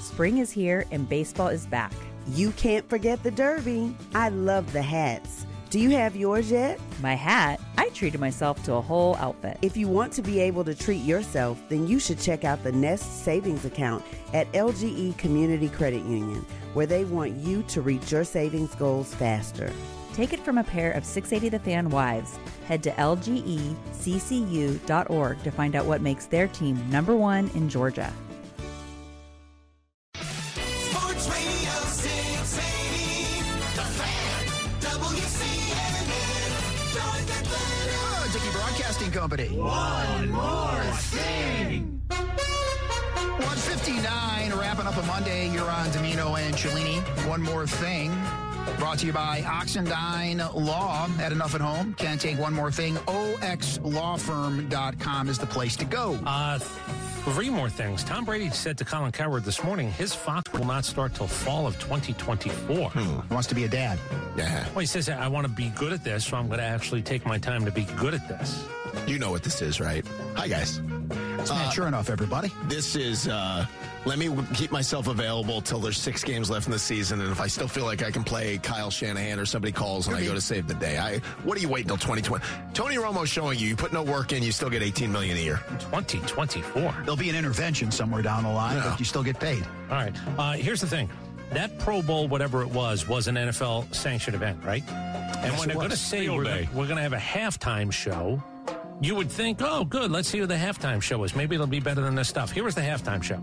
Spring is here and baseball is back. You can't forget the Derby. I love the hats. Do you have yours yet? My hat? I treated myself to a whole outfit. If you want to be able to treat yourself, then you should check out the Nest Savings Account at LGE Community Credit Union, where they want you to reach your savings goals faster. Take it from a pair of 680 The Fan wives. Head to lgeccu.org to find out what makes their team number one in Georgia. Sports Radio 680, The Fan, WCNN, North Atlanta. Dickey Broadcasting Company. One more thing. 1:59, wrapping up a Monday here on Domino and Cellini. One more thing. Brought to you by Oxendine Law. Had enough at home? Can't take one more thing. OXLawFirm.com is the place to go. 3 more things. Tom Brady said to Colin Cowherd this morning his Fox will not start till fall of 2024. Wants to be a dad. Yeah. Well, he says, I want to be good at this, so I'm going to actually take my time to be good at this. You know what this is, right? Hi, guys. It's Matt Chernoff, everybody. This is, let me keep myself available till there's 6 games left in the season, and if I still feel like I can play Kyle Shanahan or somebody calls and I go to save the day, what are you waiting till 2020? Tony Romo's showing you put no work in, you still get $18 million a year. 2024. There'll be an intervention somewhere down the line, but you still get paid. All right. Here's the thing. That Pro Bowl, whatever it was an NFL sanctioned event, right? And Yes, when they're going to say we're going to have a halftime show, you would think, oh, good, let's see who the halftime show is. Maybe it'll be better than this stuff. Here was the halftime show.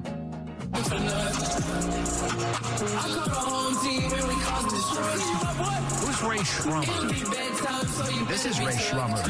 Who's Ray Shrummer? This is Ray Shrummer.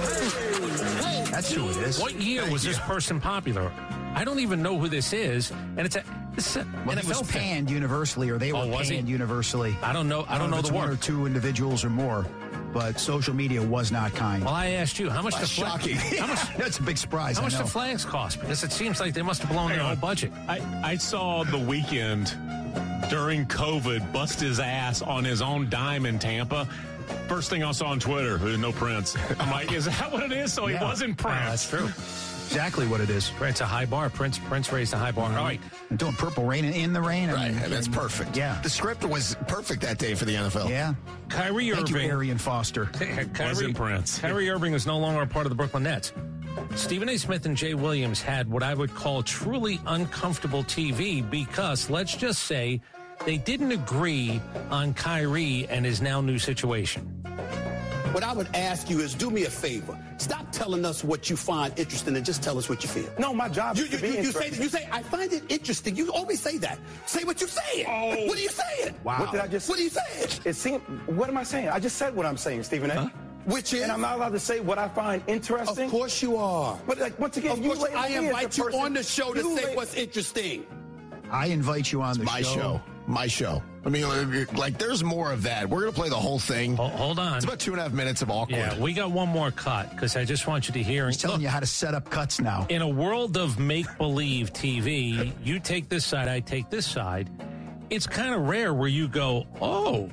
That's who it is. What year was this person popular? I don't even know who this is, and it's a Well, NFL he was fan. panned universally, or they were was he? panned universally. I don't know. I don't know if the it's one or word. 2 individuals or more, but social media was not kind. Well, I asked you how much the shocking. How much? That's a big surprise. How much I know. the flags cost? Because it seems like they must have blown their whole budget. I saw The Weeknd during COVID bust his ass on his own dime in Tampa. First thing I saw on Twitter, no Prince. I'm like, is that what it is? So he wasn't Prince. That's true. Exactly what it is. It's a high bar. Prince raised a high bar. All right. And doing Purple Rain in the rain. Right, and that's perfect. Yeah. The script was perfect that day for the NFL. Yeah. Kyrie Thank you, Irving. Arian Foster. Wasn't Prince. Kyrie Irving is no longer a part of the Brooklyn Nets. Stephen A. Smith and Jay Williams had what I would call truly uncomfortable TV because, let's just say, they didn't agree on Kyrie and his now new situation. What I would ask you is do me a favor. Stop telling us what you find interesting and just tell us what you feel. No, my job is to be interesting. You say, I find it interesting. You always say that. Say what you saying. Oh. What are you saying? Wow. What did I just What are you saying? It seemed, what am I saying? I just said what I'm saying, Stephen A. Huh? Which is? And I'm not allowed to say what I find interesting? Of course you are. But like, once again, Of course, label I me as invite the you person- on the show to you say la- what's interesting. I invite you on the My show. My show. I mean, like, there's more of that. We're going to play the whole thing. Hold on. It's about 2.5 minutes of awkward. Yeah, we got one more cut because I just want you to hear. He's telling you how to set up cuts now. In a world of make-believe TV, you take this side, I take this side. It's kind of rare where you go, oh,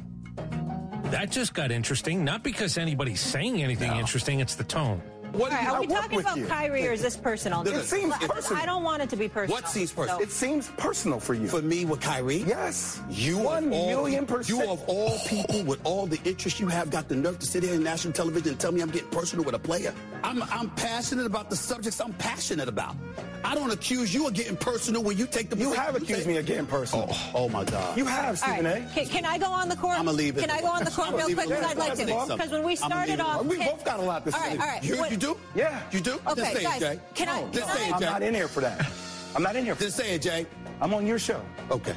that just got interesting. Not because anybody's saying anything interesting, it's the tone. What All right, are we work talking with about you. Kyrie or is this personal? It seems personal. I don't want it to be personal. What seems personal? It seems personal for you. For me with Kyrie? Yes. You 1,000,000%. You of all people with all the interest you have got the nerve to sit here in national television and tell me I'm getting personal with a player? I'm passionate about the subjects I'm passionate about. I don't accuse you of getting personal when you take the You have accused me of getting personal. Oh my God. You have, All Stephen right. A. Can I go on the court? I'm going to leave it. Can I go on the court I'ma real leave it quick? Because alone. I'd like to. Because when we I'ma started leave it off. alone. We both got a lot to say. All right. You do? Yeah. You do? Okay, Just say guys, it, Jay. can I- Just say it, I'm Jay. not in here for that. I'm not in here for Just say it, Jay. I'm on your show. Okay.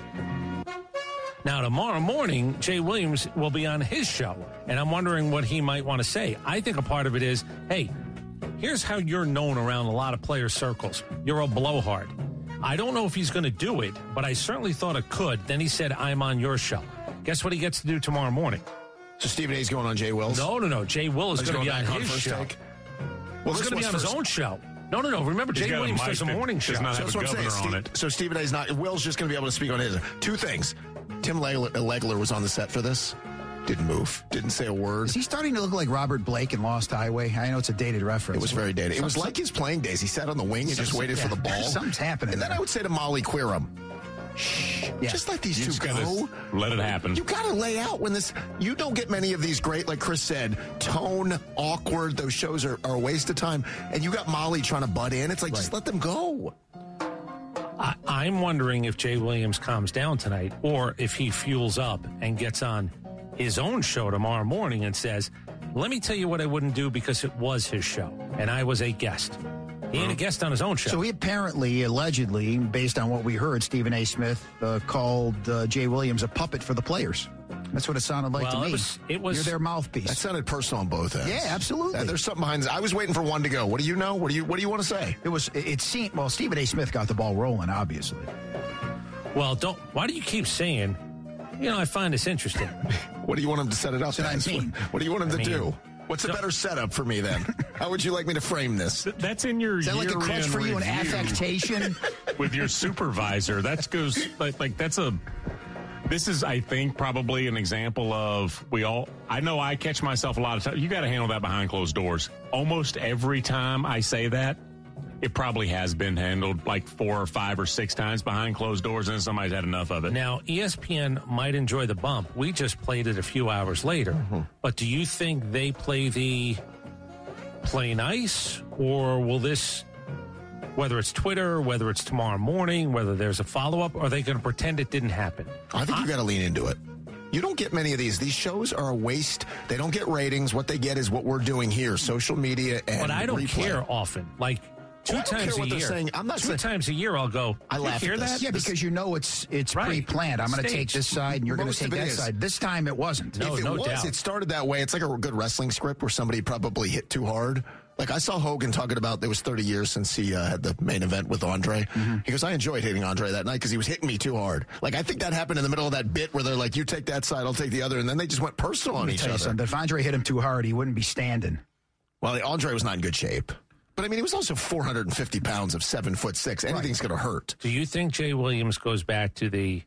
Now, tomorrow morning, Jay Williams will be on his show, and I'm wondering what he might want to say. I think a part of it is, hey, here's how you're known around a lot of player circles. You're a blowhard. I don't know if he's going to do it, but I certainly thought it could. Then he said, I'm on your show. Guess what he gets to do tomorrow morning? So Stephen A's going on Jay Will's? No. Jay Will is He's going to be going on back on his First show. Take? Well, Well, he's going to be on his own show. No. Remember, He's Jay got a Williams mic does a that morning show. does not So have that's a what I'm saying. governor on it. So Stephen A's not. Will's just going to be able to speak on his. 2 things. Tim Legler was on the set for this. Didn't move. Didn't say a word. Is he starting to look like Robert Blake in Lost Highway? I know it's a dated reference. It was very dated. It was like his playing days. He sat on the wing and just waited for the ball. Something's happening And then there. I would say to Molly Queerum, Just let these You two just gotta go. let it happen. You got to lay out when this. You don't get many of these great, like Chris said, tone, awkward. Those shows are a waste of time. And you got Molly trying to butt in. It's like, just let them go. I'm wondering if Jay Williams calms down tonight or if he fuels up and gets on his own show tomorrow morning and says, let me tell you what I wouldn't do because it was his show and I was a guest. He ain't a guest on his own show. So he apparently, allegedly, based on what we heard, Stephen A. Smith called Jay Williams a puppet for the players. That's what it sounded like to me. It was You're their mouthpiece. That sounded personal on both ends. Yeah, absolutely. There's something behind this. I was waiting for one to go. What do you know? What do you want to say? It seemed, well, Stephen A. Smith got the ball rolling, obviously. Well, why do you keep saying, I find this interesting? What do you want him to set it up as? I mean. What do you want him to do? What's a better setup for me then? How would you like me to frame this? That's in your Is that like a crutch year-end for you, an review affectation? with your supervisor. That goes like that's a. This is, I think, probably an example of I know I catch myself a lot of times. You got to handle that behind closed doors. Almost every time I say that, it probably has been handled like 4 or 5 or 6 times behind closed doors, and somebody's had enough of it. Now, ESPN might enjoy the bump. We just played it a few hours later. But do you think they play nice, or will this, whether it's Twitter, whether it's tomorrow morning, whether there's a follow-up, are they going to pretend it didn't happen? I think you got to lean into it. You don't get many of these. These shows are a waste. They don't get ratings. What they get is what we're doing here, social media and But I don't replay. care often. Like, Two times a year. I'm not Two times a year I'll go, I laugh hear at this. that? Yeah, because you know it's Right. pre-planned. I'm going to take this side, and you're going to Most take of it that is. side. This time it wasn't. No, if it no was, doubt. it started that way. It's like a good wrestling script where somebody probably hit too hard. Like I saw Hogan talking about it was 30 years since he had the main event with Andre. He goes, I enjoyed hitting Andre that night because he was hitting me too hard. Like I think that happened in the middle of that bit where they're like, you take that side, I'll take the other. And then they just went personal on Let me each tell you other. something. If Andre hit him too hard, he wouldn't be standing. Well, Andre was not in good shape. But I mean, he was also 450 pounds of 7'6". Anything's going to hurt. Do you think Jay Williams goes back to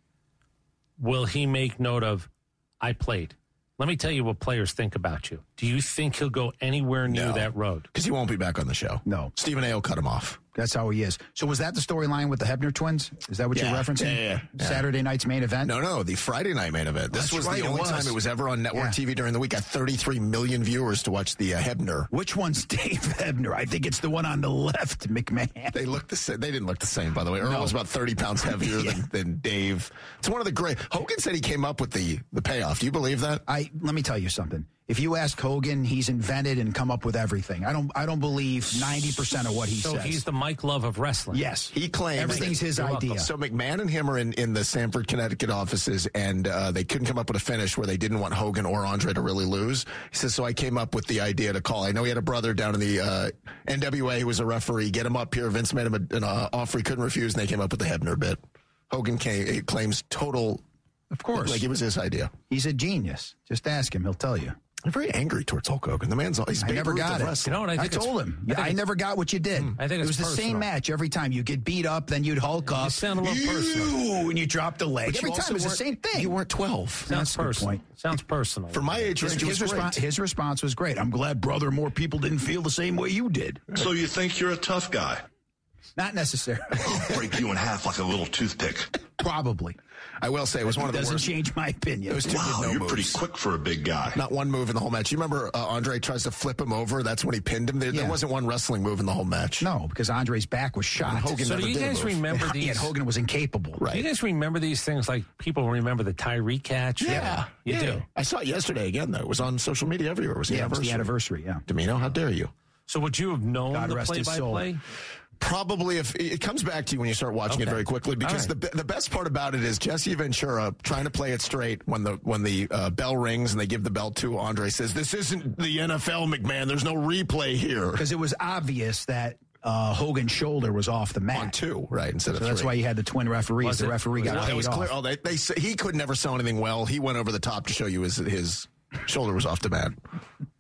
will he make note of, I played? Let me tell you what players think about you. Do you think he'll go anywhere near that road? Because he won't be back on the show. No. Stephen A. will cut him off. That's how he is. So was that the storyline with the Hebner twins? Is that what you're referencing? Yeah. Saturday night's main event? No, the Friday night main event. This That's was right, the it only was. time it was ever on network TV during the week. Got 33 million viewers to watch the Hebner. Which one's Dave Hebner? I think it's the one on the left, McMahon. They looked the same. They didn't look the same, by the way. Earl was about 30 pounds heavier than Dave. It's one of the great. Hogan said he came up with the payoff. Do you believe that? Let me tell you something. If you ask Hogan, he's invented and come up with everything. I don't believe 90% of what he So says. he's the Mike Love of wrestling. Yes. He claims everything's his You're idea. welcome. So McMahon and him are in the Sanford, Connecticut offices, and they couldn't come up with a finish where they didn't want Hogan or Andre to really lose. He says, so I came up with the idea to call. I know he had a brother down in the NWA who was a referee. Get him up here. Vince made him an offer he couldn't refuse, and they came up with the Hebner bit. Hogan claims total. Of course. Like it was his idea. He's a genius. Just ask him. He'll tell you. I'm very angry towards Hulk Hogan. The man's he's I Babe never Ruth got of it. wrestling. You know what I I think it's- told him. I think I never got what you did. I think it it's was the same personal. match every time. You get beat up, then you'd Hulk up. You sound a little personal. And you drop the leg. But Every you time also it was the weren't- same thing. You weren't 12. Sounds That's a good personal. point. Sounds personal. For my age, range, it was great. His response was great. I'm glad, brother, more people didn't feel the same way you did. So you think you're a tough guy? Not necessarily. I'll break you in half like a little toothpick. Probably. I will say it was one of the Doesn't worst. change my opinion. It was two Wow, good no you're moves. pretty quick for a big guy. Not one move in the whole match. You remember Andre tries to flip him over? That's when he pinned him. There Yeah. wasn't one wrestling move in the whole match. No, because Andre's back was shot. And Hogan So never do you did a guys move. remember Yeah, these? Hogan was incapable. Right. Do you guys remember these things like people remember the Tyree catch? Yeah. You Yeah. do. I saw it yesterday again, though. It was on social media everywhere. It was the Yeah, it was anniversary. the anniversary, yeah. Domino, how dare you? So would you have known God the rest his soul. play-by-play? Probably if it comes back to you when you start watching it Okay. very quickly, because All right. the best part about it is Jesse Ventura trying to play it straight when the bell rings and they give the belt to Andre says, "This isn't the NFL, McMahon. There's no replay here." Because it was obvious that Hogan's shoulder was off the mat. On 2, right, instead of So that's 3. why you had the twin referees. Was The it- referee was got it- paid It was off. clear. Oh, they say he could never sell anything well. He went over the top to show you his shoulder was off the mat.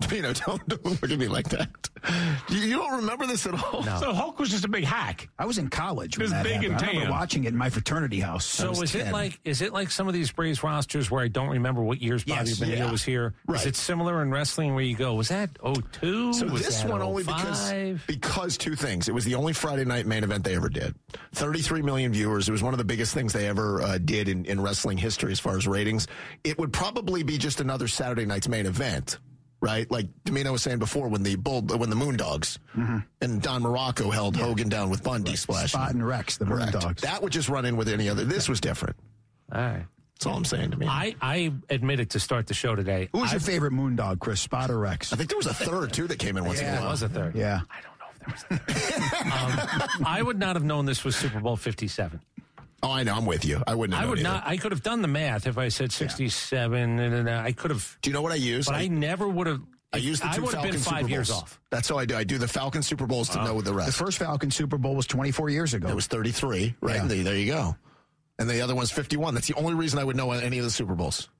Domino, don't look at me like that. You don't remember this at all? No. So Hulk was just a big hack. I was in college when It was that big happened. and I remember tan. watching it in my fraternity house. So I was 10. is it like some of these Braves rosters where I don't remember what years Bobby Yes, Bonilla was here? Right. Is it similar in wrestling where you go, was that 02? So was this that one only 05? because two things. It was the only Friday night main event they ever did. 33 million viewers. It was one of the biggest things they ever did in wrestling history as far as ratings. It would probably be just another Saturday night's main event, right? Like Domino was saying before, when the Moondogs and Don Morocco held Hogan down with Bundy splashing. Spot and Rex, the Correct. Moondogs. That would just run in with any other. This was different. All right. That's all I'm saying to me. I admitted to start the show today. Who was your favorite Moondog, Chris? Spot or Rex? I think there was a third, too, that came in once in a There while. was a third. Yeah. I don't know if there was a third. I would not have known this was Super Bowl 57. Oh, I know. I'm with you. I wouldn't have I known would either. not. I could have done the math if I said 67. And I could have. Do you know what I use? But I never would have. I used the two would have Falcon been Super 5 years Bowls. off. That's how I do. I do the Falcon Super Bowls to know the The rest. first Falcon Super Bowl was 24 years ago. It was 33, right? Yeah. And there you go. And the other one's 51. That's the only reason I would know any of the Super Bowls.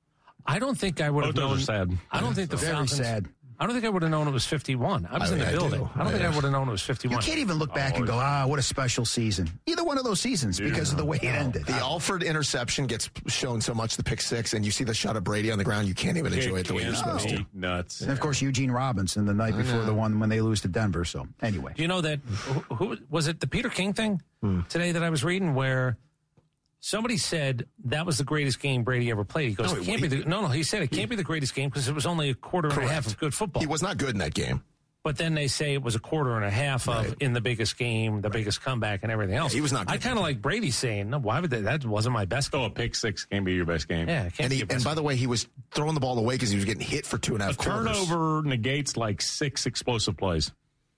I don't think I would have Both known. those are sad. I don't think the Very Falcons. sad. I don't think I would have known it was 51. I was in the I building. do. I don't think Yeah. I would have known it was You 51. can't even look back and go, what a special season. Either one of those seasons because of the way it ended. The Alford interception gets shown so much, the pick six, and you see the shot of Brady on the ground, you can't even enjoy it the way you're supposed to. Nuts. And, of course, Eugene Robinson the night before the one when they lose to Denver. So, anyway. Do you know that? Who was it? The Peter King thing today that I was reading, where somebody said that was the greatest game Brady ever played. He goes, No, it can't be the, no. He said it can't be the greatest game because it was only a quarter and a half of good football. He was not good in that game. But then they say it was a quarter and a half of in the biggest game, the biggest comeback, and everything else. he was not good. I kind of like Brady saying, "No, why would that wasn't my best game." So a pick six can't be your best game. Yeah, it can't be your And best by the way, he was throwing the ball away because he was getting hit for 2.5 A quarters. turnover negates like 6 explosive plays,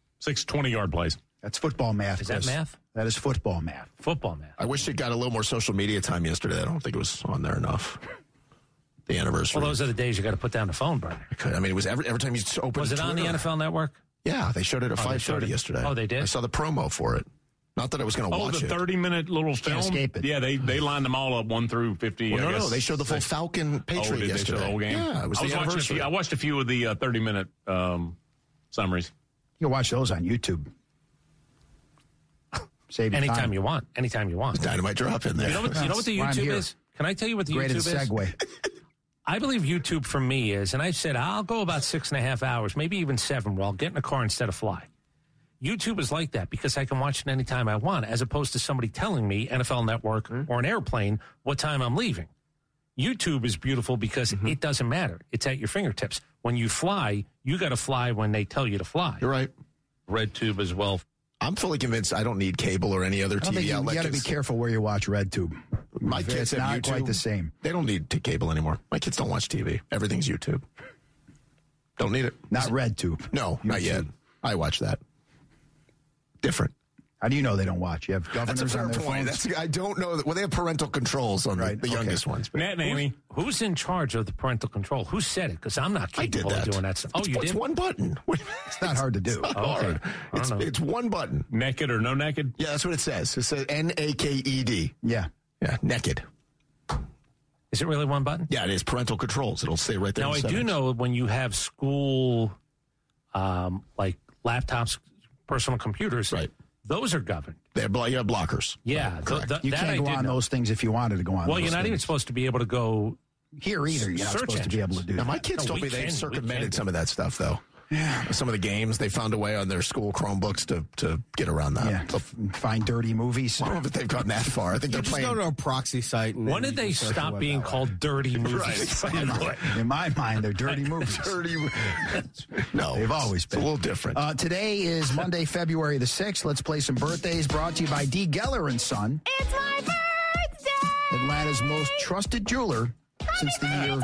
6 20-yard plays. That's football math. Is that Chris. math? That is football math. Football, man. I wish it got a little more social media time yesterday. I don't think it was on there enough. The anniversary. Well, those are the days you got to put down the phone, Bernie. I mean, it was every time you opened Was it on the Twitter. NFL Network? Yeah, they showed it at they showed 5:30 it. yesterday. Oh, they did? I saw the promo for it. Not that I was going to Oh, watch the it. 30-minute little film? escape it. Yeah, they lined them all up 1 through 50. Well, I no, guess. they showed the full Falcon Patriot did they show yesterday. the whole game? Yeah, it was the watching anniversary. I watched a few of the 30-minute summaries. You can watch those on YouTube. Save your Anytime time. you want. Anytime you want. Dynamite drop in there. You know what the Why I'm YouTube here. is? Can I tell you what the Greatest YouTube is? segue. I believe YouTube for me is, and I said I'll go about 6.5 hours, maybe even 7, where I'll get in a car instead of fly. YouTube is like that because I can watch it anytime I want, as opposed to somebody telling me, NFL Network or an airplane, what time I'm leaving. YouTube is beautiful because it doesn't matter. It's at your fingertips. When you fly, you got to fly when they tell you to fly. You're right. RedTube as well. I'm fully convinced I don't need cable or any other I don't think TV you outlet. got to be 'cause careful where you watch RedTube. My It's kids have not YouTube. quite the same. They don't need cable anymore. My kids don't watch TV. Everything's YouTube. Don't need it. Not RedTube. No, not yet. I watch that. Different. How do you know they don't watch? You have That's a governors fair on their point. phones? I don't know. Well, they have parental controls on Right, the okay. youngest ones. But Nat Nanny. Who's in charge of the parental control? Who said it? Because I'm not I did capable that. of doing that stuff. Oh, you It's did? one button. It's not hard to do. It's not hard. I don't know. It's one button. Naked or no naked? Yeah, that's what it says. It says NAKED. Yeah. Yeah, naked. Is it really one button? Yeah, it is parental controls. It'll say right there. Now, in I the do settings. know when you have school, like laptops, personal computers, Right. those are governed. You have blockers. Yeah. Correct. You that can't I go did on know. those things if you wanted to go on Well, those you're not even things. supposed to be able to go. Here either. You're not Search supposed to be able to do Now, that. my kids No, told me we they've can circumvented do some of that stuff, though. Yeah. Some of the games, they found a way on their school Chromebooks to get around that. Yeah. So, Find dirty movies. I don't know if they've gotten that far. I think they're Just playing. go to a proxy site. And When then did you they can search the stop web being that way. called dirty movies? In my mind, they're dirty movies. Dirty. No, They've always been. It's a little different. Today is Monday, February the 6th. Let's play some birthdays brought to you by D. Geller & Son. It's my birthday! Atlanta's most trusted jeweler since the year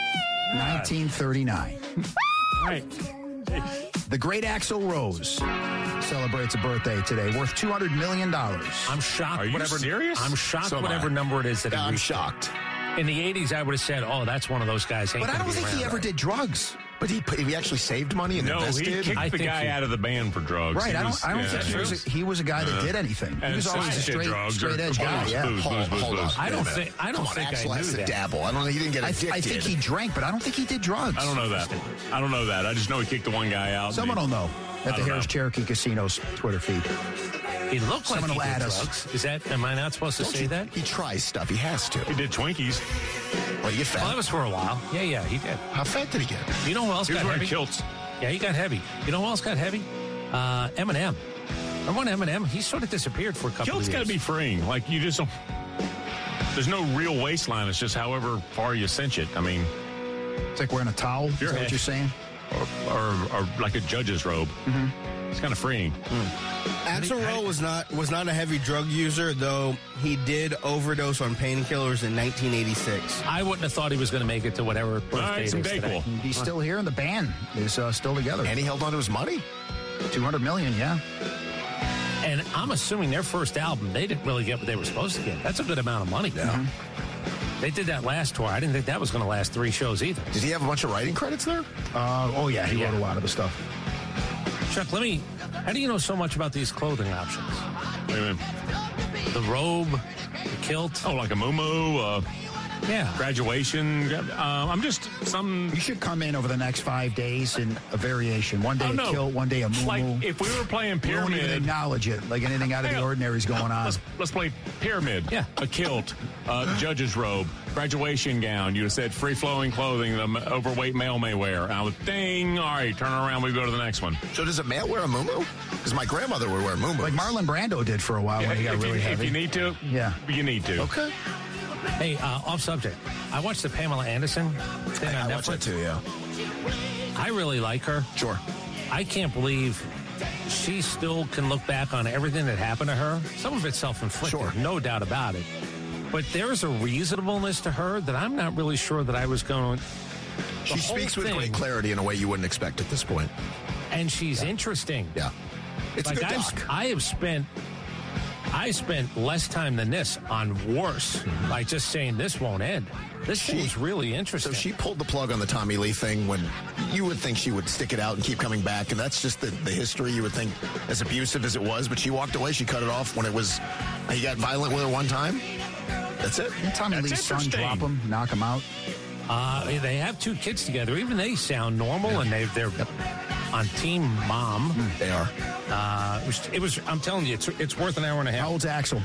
1939. Right. The great Axl Rose celebrates a birthday today worth $200 million. I'm shocked. Are you whatever, serious? I'm shocked. So am whatever I. number it is that he I'm reached. shocked. In the 80s, I would have said, "Oh, that's one of those guys." But I don't think he ever did drugs. But he actually saved money and No, invested? he kicked the guy out of the band for drugs. Right. I don't think he was a guy that did anything. He was always a straight edge guy. Yeah. Hold on. I don't think I knew that. Dabble. I don't think he didn't get addicted. I think he drank, but I don't think he did drugs. I don't know that. I just know he kicked the one guy out. Someone will know at the Harris Cherokee Casino's Twitter feed. He looked like Someone will he add did us. drugs. Is that? Am I not supposed to say that? He tries stuff. He has to. He did Twinkies. Well, you fat? Well, that was for a while. Yeah, he did. How fat did he get? You know who else He was got wearing heavy? kilts. Yeah, he got heavy. You know who else got heavy? Eminem. Remember when Eminem? He sort of disappeared for a couple Kilts of got years. to be freeing. Like, you just don't. There's no real waistline. It's just however far you cinch it. I mean, it's like wearing a towel. Is that what you're saying? Or like a judge's robe. Mm-hmm. It's kind of freeing. Axl Rose was not a heavy drug user, though he did overdose on painkillers in 1986. I wouldn't have thought he was going to make it to whatever birthday it is today. He's still here, and the band is still together. And he held on to his money. $200 million, yeah. And I'm assuming their first album, they didn't really get what they were supposed to get. That's a good amount of money. Yeah. Mm-hmm. They did that last tour. I didn't think that was going to last 3 shows either. Did he have a bunch of writing credits there? Oh, yeah. He wrote a lot of the stuff. Chuck, how do you know so much about these clothing options? What do you mean? The robe, the kilt. Oh, like a muumuu, yeah. Graduation. I'm just some. You should come in over the next 5 days in a variation. One day a kilt, one day a muumuu. Like if we were playing pyramid, we don't even acknowledge it. Like anything out of the ordinary is going on. Let's play pyramid. Yeah, a kilt, judge's robe, graduation gown. You said free flowing clothing the overweight male may wear. And I would ding. All right, turn around. We go to the next one. So does a male wear a muumuu? Because my grandmother would wear a muumuu. Like Marlon Brando did for a while when he got really heavy. If you need to, you need to. Okay. Hey, off subject. I watched the Pamela Anderson thing on Netflix. I watched that too, yeah. I really like her. Sure. I can't believe she still can look back on everything that happened to her. Some of it's self-inflicted, no doubt about it. But there's a reasonableness to her that I'm not really sure that I was going. She speaks with great clarity in a way you wouldn't expect at this point. And she's interesting. Yeah. It's like a good doc. I spent less time than this on worse. Like just saying this won't end. This thing was really interesting. So she pulled the plug on the Tommy Lee thing when you would think she would stick it out and keep coming back. And that's just the history you would think, as abusive as it was. But she walked away. She cut it off when he got violent with her one time. That's it. Didn't Tommy Lee's son drop him, knock him out? They have 2 kids together. Even they sound normal, and they're on Team Mom. They are. I'm telling you, it's worth an hour and a half. How old's Axl?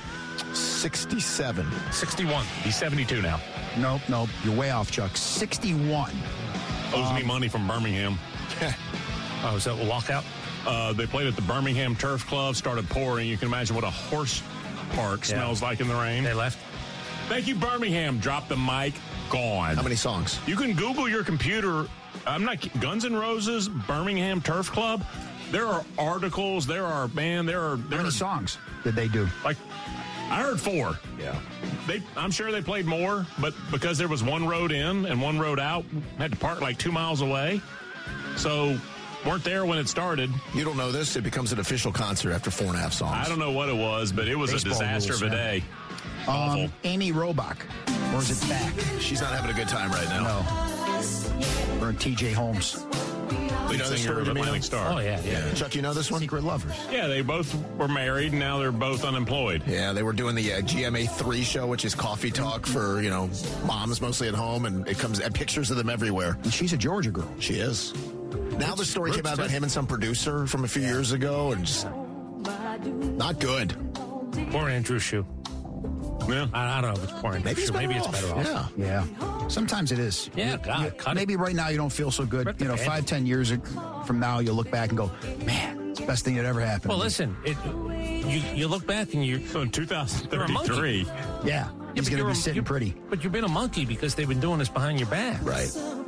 67. 61. He's 72 now. Nope. You're way off, Chuck. 61. Owes me money from Birmingham. Oh, is that a walkout? They played at the Birmingham Turf Club, started pouring. You can imagine what a horse park smells like in the rain. They left. Thank you, Birmingham. Drop the mic. Gone. How many songs? You can Google your computer. I'm not Guns N' Roses, Birmingham Turf Club. There are articles. How many songs did they do? Like, I heard 4. Yeah. I'm sure they played more, but because there was one road in and one road out, had to park like 2 miles away. So weren't there when it started. You don't know this. It becomes an official concert after 4.5 songs. I don't know what it was, but it was Baseball a disaster rules, of a day. Awful. Amy Robach. Or is it back? She's not having a good time right now. No. Or TJ Holmes. You know this story, Atlantic Star. Oh, yeah. Chuck, you know this one? Secret Lovers. Yeah, they both were married, and now they're both unemployed. Yeah, they were doing the GMA3 show, which is coffee talk for, moms mostly at home, and it comes at pictures of them everywhere. And she's a Georgia girl. She is. Now the story came out about him and some producer from a few years ago, and just not good. Poor Andrew Shue. Yeah. I don't know if it's poor Andrew Shue. Maybe it's better off. Yeah. Sometimes it is. Yeah, God, cut maybe right now you don't feel so good. 5-10 years from now, you'll look back and go, man, it's the best thing that ever happened. Well, listen, you look back and you're... So in 2033. Yeah. He's going to be sitting pretty. But you've been a monkey because they've been doing this behind your back. Right.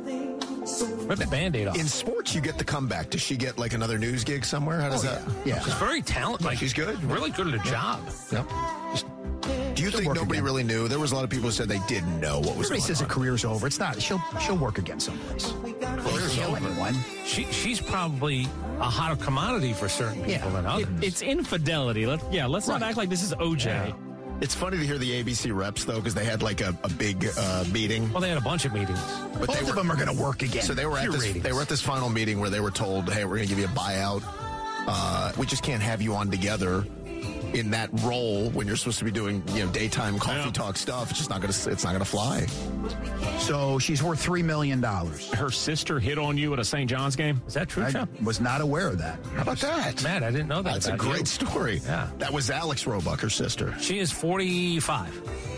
Rip the Band-Aid off. In sports, you get the comeback. Does she get like another news gig somewhere? How does that? Yeah. She's very talented. She's good. Really good at her job. Yep. Do you think nobody really knew? There was a lot of people who said they didn't know what was Everybody going says on. her career's over. It's not. She'll work again someplace. Career's over. Anyone. She's probably a hotter commodity for certain people than others. It's infidelity. Let's not act like this is OJ. Yeah. It's funny to hear the ABC reps, though, because they had like a big meeting. Well, they had a bunch of meetings. But Both of them are going to work again. So they were at this final meeting where they were told, hey, we're going to give you a buyout. We just can't have you on together in that role when you're supposed to be doing, daytime coffee talk stuff. It's just not going to fly. So she's worth $3 million. Her sister hit on you at a St. John's game? Is that true, I Chuck? was not aware of that. How about that? Matt, I didn't know that. That's a great story. Yeah. That was Alex Roebuck, her sister. She is 45.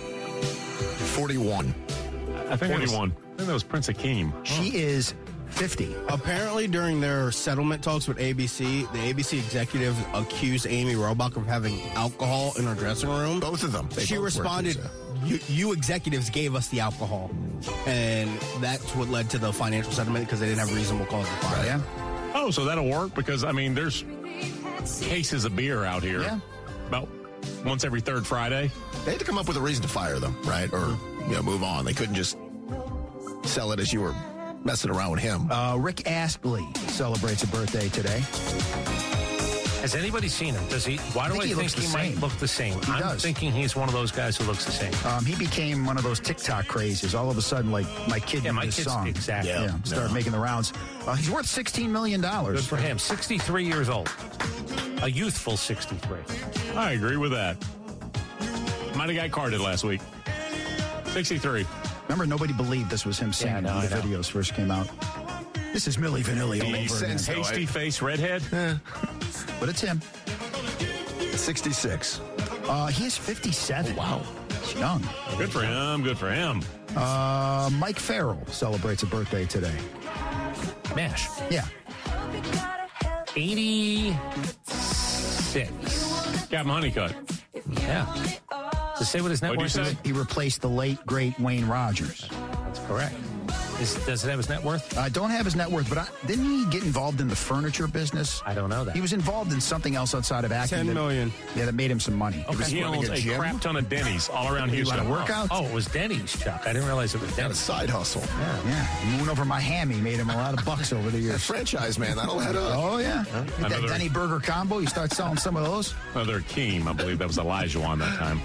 41. I think 41. I think that was Prince Akeem. She is 50. Apparently, during their settlement talks with ABC, the ABC executive accused Amy Roebuck of having alcohol in her dressing room. Both of them. She responded, you executives gave us the alcohol. And that's what led to the financial settlement because they didn't have reasonable cause to fire. Yeah. Oh, so that'll work because, there's cases of beer out here. Yeah. About once every third Friday. They had to come up with a reason to fire them, right? Or, move on. They couldn't just sell it as you were messing around with him. Rick Astley celebrates a birthday today. Has anybody seen him? Does he? Why do I think he might look the same? I'm thinking he's one of those guys who looks the same. He became one of those TikTok crazes. All of a sudden, like my kid did this song. Exactly. Started making the rounds. He's worth $16 million. Good for him. 63 years old. A youthful 63. I agree with that. Might have got carded last week. 63. Remember, nobody believed this was him singing when the videos first came out. This is Milli Vanilli all over again. Hasty face redhead? But it's him. 66. He is 57. Oh, wow. He's young. Good for him. Good for him. Mike Farrell celebrates a birthday today. MASH. Yeah. 86. Got him honeycut. Yeah. To say what his net worth is? He replaced the late, great Wayne Rogers. That's correct. Does it have his net worth? I don't have his net worth, but didn't he get involved in the furniture business? I don't know that. He was involved in something else outside of acting. $10 million. That made him some money. Okay. He owns a crap ton of Denny's all around Houston. Workouts? Oh, it was Denny's, Chuck. I didn't realize it was Denny's. A side hustle. Yeah. He went over Miami, made him a lot of bucks over the years. That franchise, man, that'll add up. Oh, yeah. That Denny Burger combo, you start selling some of those? Another Keem, I believe that was Elijah on that time.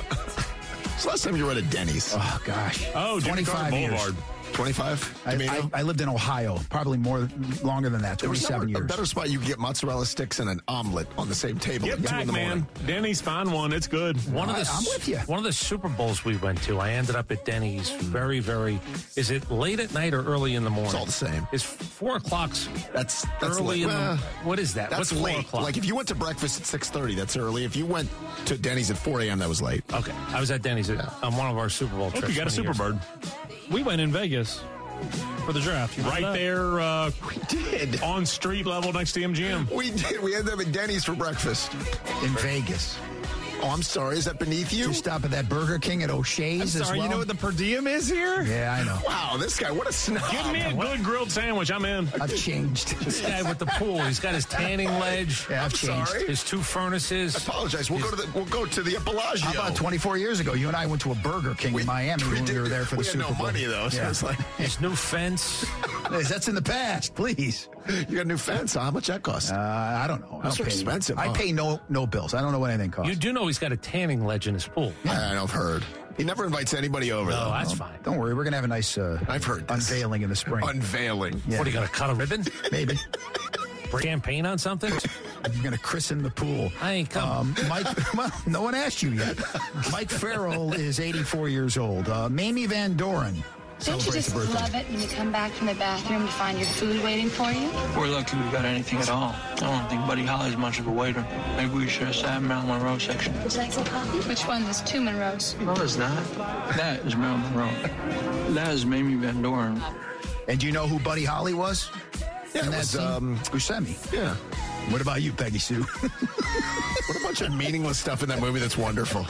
It's the last time you were at a Denny's. Oh, gosh. Oh, 25 Boulevard. 25? I lived in Ohio, probably longer than that, 27 years. A better spot you can get mozzarella sticks and an omelet on the same table. Get back, man. Denny's, find one. It's good. I'm with you. One of the Super Bowls we went to, I ended up at Denny's very, very... Is it late at night or early in the morning? It's all the same. Is 4 o'clock that's early late. in the... What is that? That's What's 4 late. o'clock? Like if you went to breakfast at 6:30, that's early. If you went to Denny's at 4 a.m., that was late. Okay. I was at Denny's on one of our Super Bowl trips. You got a Superbird. We went in Vegas for the draft. Right there. We did. On street level next to MGM. We did. We ended up at Denny's for breakfast. In Vegas. Oh, I'm sorry. Is that beneath you? Did you stop at that Burger King at O'Shea's as well? You know what the per diem is here? Yeah, I know. Wow, this guy, what a snob. Give me a good grilled sandwich. I'm in. I've changed. This guy with the pool. He's got his tanning ledge. Yeah, I've changed. Sorry. His 2 furnaces. I apologize. We'll go to the Bellagio. How about 24 years ago? You and I went to a Burger King in Miami when we were there for the Super Bowl. We had no money, though, so it's like... His new fence. That's in the past, please. You got a new fence. How much that cost? I don't know. Those are expensive. I pay no bills. I don't know what anything costs. You do know he's got a tanning ledge in his pool. Yeah. I've heard. He never invites anybody over, though. No, that's fine. Don't worry. We're going to have a nice I've heard this. unveiling in the spring. Unveiling. Yeah. What, are you going to cut a ribbon? Maybe. Champagne on something? You're going to christen the pool. I ain't coming. Mike, well, no one asked you yet. Mike Farrell is 84 years old. Mamie Van Doren. Don't you just love it when you come back from the bathroom to find your food waiting for you? We're lucky we got anything at all. I don't think Buddy Holly's much of a waiter. Maybe we should have sat in Marilyn Monroe section. Would you like some coffee? Which one? There's 2 Monroes. No, there's not. That is Marilyn Monroe. That is Mamie Van Doren. And do you know who Buddy Holly was? Yeah, it was Buscemi. Yeah. What about you, Peggy Sue? What a bunch of meaningless stuff in that movie that's wonderful.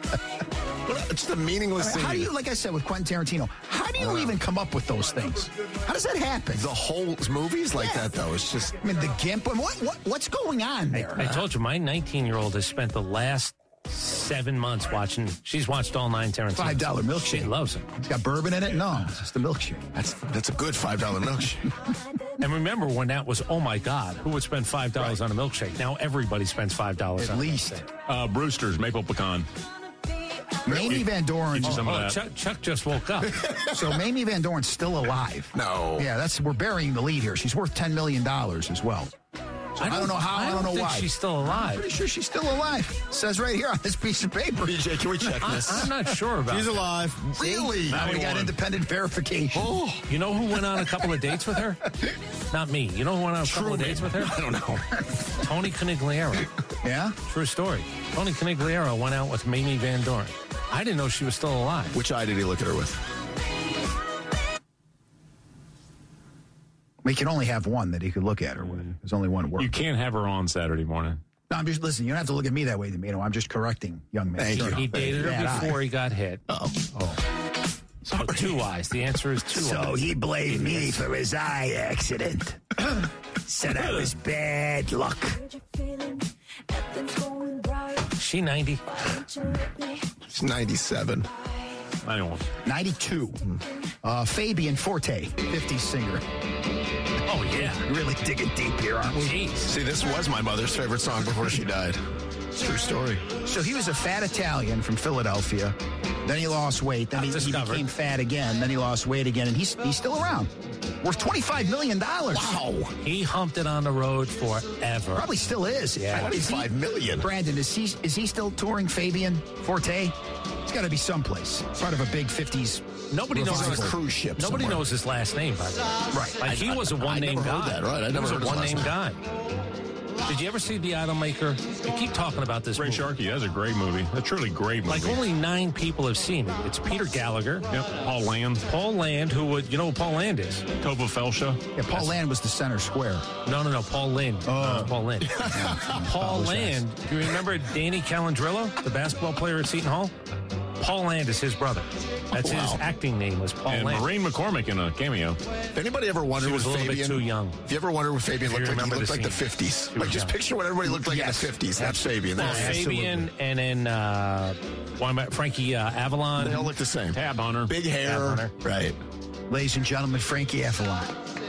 It's just a meaningless thing. How do you, like I said with Quentin Tarantino, how do you even come up with those things? How does that happen? The whole movie's like that, though. It's just... I mean, the GIMP. What's going on there? I told you, my 19-year-old has spent the last 7 months watching. She's watched all 9 Tarantino. $5 milkshake. She loves it. It's got bourbon in it? No, it's just a milkshake. That's a good $5 milkshake. And remember when that was, oh my God, who would spend $5 on a milkshake? Now everybody spends $5 at on least. a milkshake. Brewster's Maple Pecan. Mamie Van Doren. Chuck just woke up. So Mamie Van Doren's still alive. No. Yeah, we're burying the lead here. She's worth $10 million as well. I don't know how. I don't know think why. She's still alive. I'm pretty sure she's still alive. It says right here on this piece of paper. BJ, can we check this? I'm not sure about She's that. alive. Really? Now we got independent verification. Oh, you know who went on a couple of dates with her? Not me. You know who went on a couple of dates with her? I don't know. Tony Conigliaro. Yeah? True story. Tony Conigliaro went out with Mamie Van Doren. I didn't know she was still alive. Which eye did he look at her with? We can only have one that he could look at her with. There's only one word. You can't have her on Saturday morning. No, I'm just listening. You don't have to look at me that way, Domino. I'm just correcting young man. Thank you. He dated her before he got hit. Oh. So 2 eyes. The answer is 2 eyes. So he blamed me for his eye accident. Said I was bad luck. She 90. She's 97. 91. 92. Fabian Forte, 50s singer. Oh, yeah. Really digging deep here, aren't we? Jeez. See, this was my mother's favorite song before she died. True story. So he was a fat Italian from Philadelphia. Then he lost weight. Then he became fat again. Then he lost weight again. And he's still around. Worth $25 million. Wow. He humped it on the road forever. Probably still is. Yeah. $25 million. Brandon, is he still touring Fabian Forte? It's got to be someplace. Part of a big 50s. Nobody knows his cruise ship. Nobody knows his last name, by the way. Right. Like he was a one-name guy. Heard that, right? He was a one-name guy. Did you ever see The Idolmaker? They keep talking about this Ray movie. Sharkey, that's a great movie. A truly great movie. Like only 9 people have seen it. It's Peter Gallagher. Yep. Paul Land. Paul Land, who would, you know who Paul Land is? Tova Felsha. Yeah, Paul Land was the center square. No, Paul Lynde. Paul Lynde. Paul Land, do you remember Danny Calandrillo, the basketball player at Seton Hall? Paul Land is his brother. That's his acting name was Paul And Land. Maureen McCormick in a cameo. If anybody ever wondered She was what a little Fabian, bit too young. If you ever wondered what Fabian You looked like, he remember looked the like the scene. 50s. Like, just picture what everybody looked like in the 50s. That's Fabian. Well, Fabian and then Frankie Avalon. They all look the same. Tab Hunter. Big hair. Tab Hunter. Right. Ladies and gentlemen, Frankie Avalon.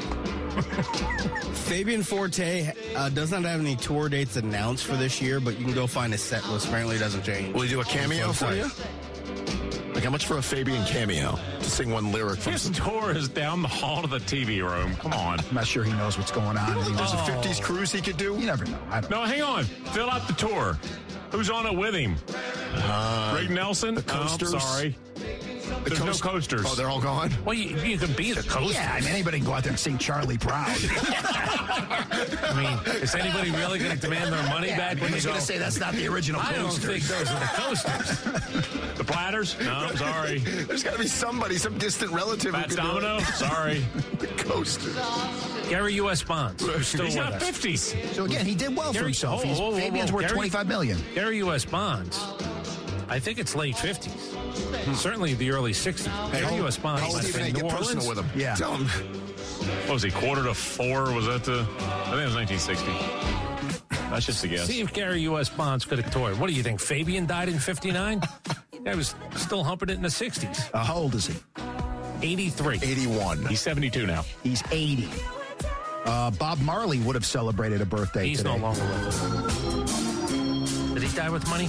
Fabian Forte does not have any tour dates announced for this year, but you can go find his set list. Apparently, it doesn't change. Will he do a cameo for you? Like, how much for a Fabian cameo? To sing one lyric from His tour is down the hall to the TV room. Come on. I'm not sure he knows what's going on. There's a 50s cruise he could do? You never know. I don't know. No, hang on. Fill out the tour. Who's on it with him? Greg Nelson? The Coasters. Oh, sorry. There's no coasters. Oh, they're all gone? Well, you can be the coaster. Yeah, I mean, anybody can go out there and sing Charlie Proud. I mean, is anybody really going to demand their money back? When he's going to say that's not the original I don't Coasters. think those are the coasters. The Platters? No, I'm sorry. There's got to be somebody, some distant relative. Fats who can do Domino? it. Sorry. The Coasters. Gary U.S. Bonds. Who's still He's with got us. 50s. So again, he did well for himself. Fabian's worth $25 million. Gary U.S. Bonds. I think it's late 50s. Certainly the early 60s. Gary U.S. Bonds. How old do you think? Get personal with him. Yeah. Tell him. What was he, 3:45? Was that the... I think it was 1960. That's just a guess. See if Gary U.S. Bonds could have toured. What do you think? Fabian died in 59? Guy was still humping it in the 60s. How old is he? 83. 81. He's 72 now. He's 80. Bob Marley would have celebrated a birthday He's today. no longer with us. Did he die with money?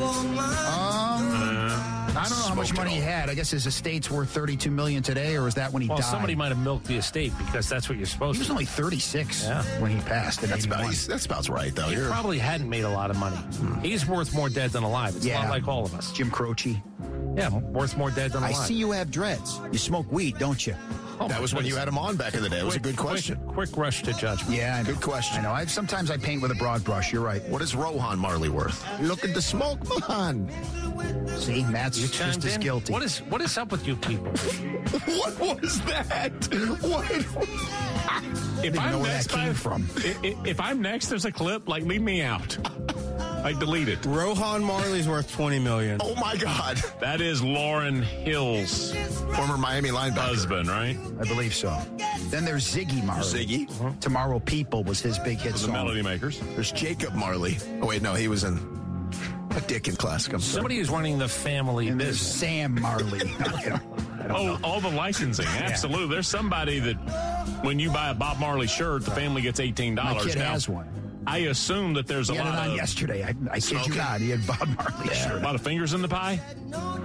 I don't know how much money he had. I guess his estate's worth $32 million today, or is that when he died? Somebody might have milked the estate because that's what you're supposed He was to. only 36 Yeah. when he passed. That's about right, though. He probably hadn't made a lot of money. He's worth more dead than alive. It's not like all of us. Jim Croce. Yeah, worth more dead than I alive. see you have dreads. You smoke weed, don't you? That was when you had him on back in the day. It was a good question. Quick rush to judgment. Yeah, I know. Good question. I know. Sometimes I paint with a broad brush. You're right. What is Rohan Marley worth? Look at the smoke, man. See, Matt's You just chimed as in? guilty. What is up with you people? What was that? What? If know I'm where next, that came from. If I'm next, there's a clip. Like, leave me out. I delete it. Rohan Marley's worth $20 million. Oh my God! That is Lauren Hill's Former Miami linebacker. husband, right? I believe so. Then there's Ziggy Marley. Ziggy. Tomorrow People was his big hit The song. Melody Makers. There's Jacob Marley. Oh wait, no, he was in a Dick in Classic. I'm sorry. Somebody is running the family And there's business. Sam Marley. All the licensing. Absolutely. There's somebody that when you buy a Bob Marley shirt, the family gets $18. My kid Now, has one. I assume that there's He a had it lot on of yesterday. I kid you not. He had Bob Marley shirt. a lot of fingers in the pie.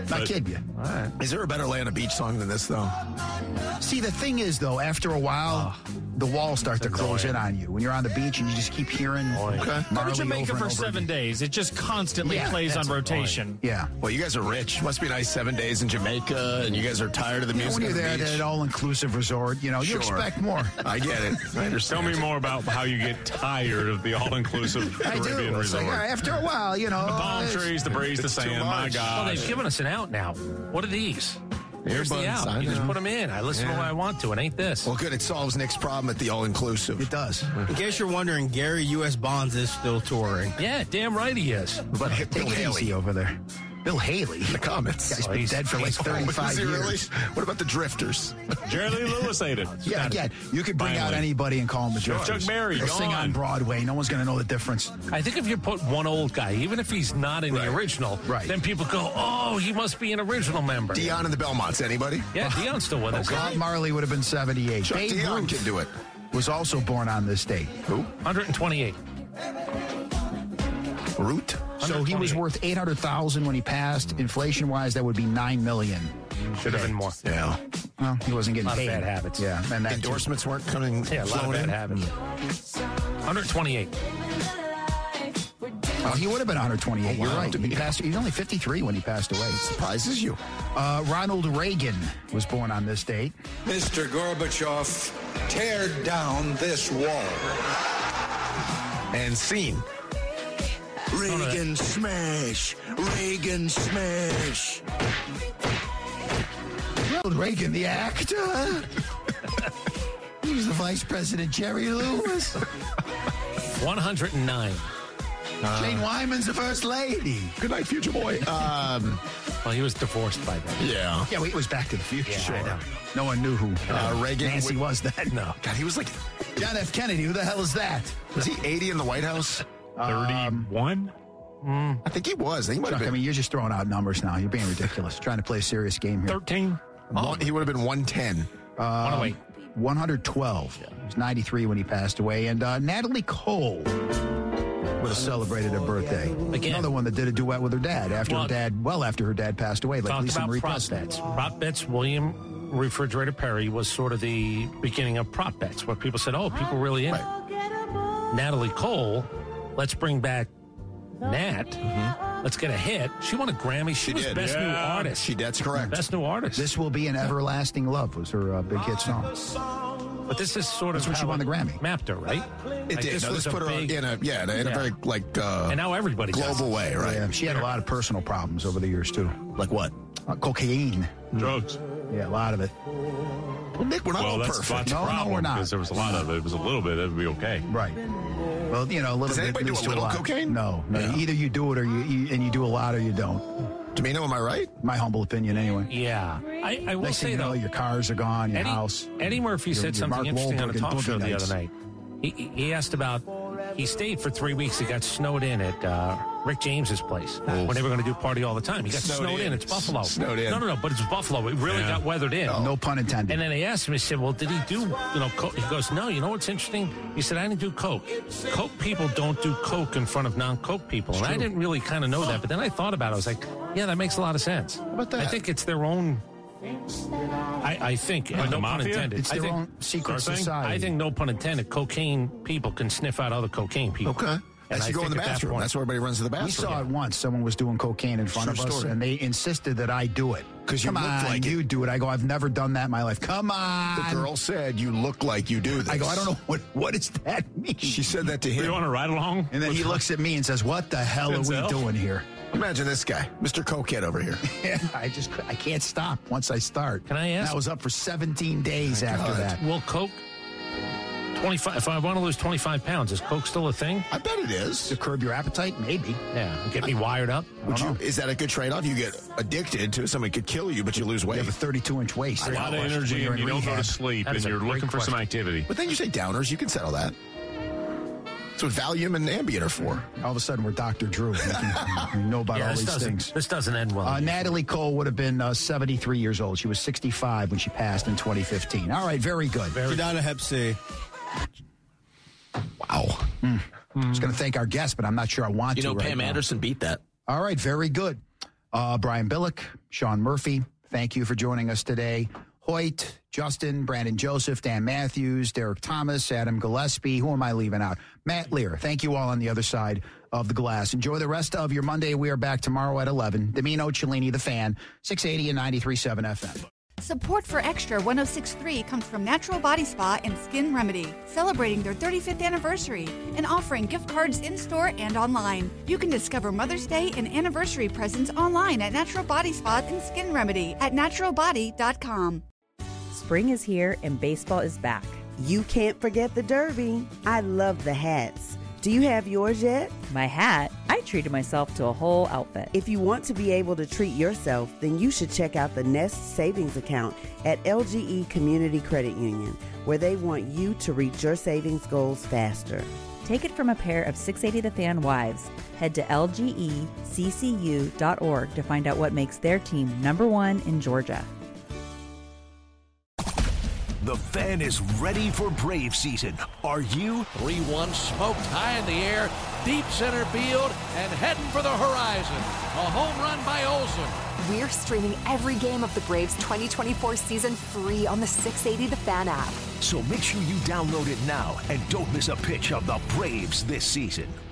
Not kidding you. All right. Is there a better Lay on a Beach song than this, though? See, the thing is, though, after a while, the walls start to close in on you. When you're on the beach and you just keep hearing Go to Marley Jamaica over for and over 7 days. It just constantly plays on rotation. Yeah. Well, you guys are rich. Must be nice 7 days in Jamaica, and you guys are tired of the music. When you're on the there beach. at an all-inclusive resort, you Sure. expect more. I get it. I understand. Tell me more about how you get tired of the all-inclusive I do. Caribbean It's resort. like, after a while, the palm trees, the breeze, the it's too sand. My much. God. Well, they've given us an out now. What are these? Here's the Earbuds, out. I You just know. put them in. I listen to what I want to. It ain't this. Well, good. It solves Nick's problem at the all-inclusive. It does. In case you're wondering, Gary U.S. Bonds is still touring. Yeah, damn right he is. But Take Bill it Haley easy over there. Bill Haley. in the comments. Guy's been dead for like 35 Is he years. really? What about the Drifters? Jerry Lee Lewis ate it. Yeah, again, you could bring out Finally. anybody and call him a Sure. Drifters. Chuck Berry, They'll sing gone. on Broadway. No one's going to know the difference. I think if you put one old guy, even if he's not in the original, then people go, oh, he must be an original member. Dion and the Belmonts. Anybody? Yeah, Dion's still with us. Bob Marley would have been 78. Chuck Babe Dion Ruth can do it. was also born on this date. Who? 128. Root? So he was worth $800,000 when he passed. Inflation-wise, that would be $9 million. Should have been more. Yeah. Well, he wasn't getting A lot of paid. bad habits. Yeah, and that Endorsements weren't coming. Yeah, a lot of flowing bad in. habits. 128. Oh, he would have been 128. Oh, You're wow. right. He passed. He was only 53 when he passed away. Surprises you. Ronald Reagan was born on this date. Mr. Gorbachev, tear down this wall. And scene. Reagan smash. Reagan smash. Ronald Reagan, the actor. He was the Vice President Jerry Lewis. 109. Jane Wyman's the First Lady. Good night, future boy. Well, he was divorced by then. Yeah. Yeah, well, it was Back to the Future. Yeah, I know. No one knew who Reagan Nancy was then. No. God, he was like, John F. Kennedy. Who the hell is that? was he 80 in the White House? 31? I think he was. I think he might have Chuck, I been. mean, you're just throwing out numbers now. You're being ridiculous. Trying to play a serious game here. 13? He would have been 110. 108. 112. He was 93 when he passed away. And Natalie Cole would have celebrated her birthday. Again. Another one that did a duet with her dad after her dad passed away, like Talked Lisa about Marie prop Presley. bets. Prop bets, William Refrigerator Perry was sort of the beginning of prop bets, where people said, oh, people really in it. Natalie Cole, let's bring back Nat. Let's get a hit. She won a Grammy. She was did. Best New Artist. That's correct. Best New Artist. This Will Be an Everlasting Love was her big hit song. But this is sort of That's when she how won the it Grammy. Mapped her, right? It Like, did. this No, was this put a her big, in a very, like, and now everybody does global it. way, right? Yeah, she had a lot of personal problems over the years, too. Like what? Cocaine. Drugs. Yeah, a lot of it. Well, Nick, we're not all That's perfect. the No, problem. we're not. Because there was a lot of it. It was a little bit. It would be okay. Right. Well, a little Does bit anybody do leads a to little lot. cocaine? No. Yeah. Either you do it or you do a lot or you don't. Domino, am I right? My humble opinion, anyway. Yeah. I will Next thing say, you know, though, your cars are gone, your house. Eddie Murphy said your something Mark interesting on a Wahlberg talk and show Boogie the Nights. other night. He asked about, he stayed for 3 weeks. He got snowed in at Rick James's place when they were going to do Party All the Time. He got snowed in. It's Buffalo. Snowed in. No, but it's Buffalo. It really got weathered in. No pun intended. And then they asked him, he said, well, did he do, coke? He goes, no, you know what's interesting? He said, I didn't do coke. Coke people don't do coke in front of non-coke people. And I didn't really kind of know that. But then I thought about it. I was like, yeah, that makes a lot of sense. How about that? I think it's their own... I think, Like no the pun mafia? intended. It's I their think, own secret Star thing? society. I think, no pun intended, cocaine people can sniff out other cocaine people. Okay. And As I you go in think the at that bathroom. point- That's where everybody runs to the bathroom. We saw it once. Someone was doing cocaine in front True of us, story. and they insisted that I do it. 'Cause you Come looked on, like it. you do it. I go, I've never done that in my life. Come on. The girl said, you look like you do this. I go, I don't know what does that mean? She said that to Do you him. want to ride along? And then he looks at me and says, what the hell are we Denzel? doing here? Imagine this guy, Mr. Cokehead over here. Yeah, I can't stop once I start. Can I ask? And I was up for 17 days after God. that. Will Coke 25? If I want to lose 25 pounds, is Coke still a thing? I bet it is. To curb your appetite? Maybe. Yeah, get me wired up. Would you? Is that a good trade-off? You get addicted to somebody could kill you, but you lose You weight. have a 32-inch waist. A lot of When energy you're and in you don't go rehab. to sleep That and is a you're great looking for some question. activity. But then you say downers, you can settle that. That's what Valium and Ambien are for. All of a sudden, we're Dr. Drew. We know about all this these things. This doesn't end well. Natalie Cole would have been 73 years old. She was 65 when she passed in 2015. All right, very good. Donna Hep C. Wow. I was going to thank our guest, but I'm not sure I want to. You know, right Pam now. Anderson beat that. All right, very good. Brian Billick, Sean Murphy, thank you for joining us today. Hoyt, Justin, Brandon Joseph, Dan Matthews, Derek Thomas, Adam Gillespie. Who am I leaving out? Matt Lear. Thank you all on the other side of the glass. Enjoy the rest of your Monday. We are back tomorrow at 11. Domino, Cellini, The Fan, 680 and 93.7 FM. Support for Extra 106.3 comes from Natural Body Spa and Skin Remedy, celebrating their 35th anniversary and offering gift cards in-store and online. You can discover Mother's Day and anniversary presents online at Natural Body Spa and Skin Remedy at naturalbody.com. Spring is here and baseball is back. You can't forget the Derby. I love the hats. Do you have yours yet? My hat? I treated myself to a whole outfit. If you want to be able to treat yourself, then you should check out the Nest Savings Account at LGE Community Credit Union, where they want you to reach your savings goals faster. Take it from a pair of 680 The Fan wives. Head to lgeccu.org to find out what makes their team #1 in Georgia. The Fan is ready for Brave season. Are you? 3-1 smoked high in the air, deep center field, and heading for the horizon. A home run by Olsen. We're streaming every game of the Braves 2024 season free on the 680 The Fan app. So make sure you download it now and don't miss a pitch of the Braves this season.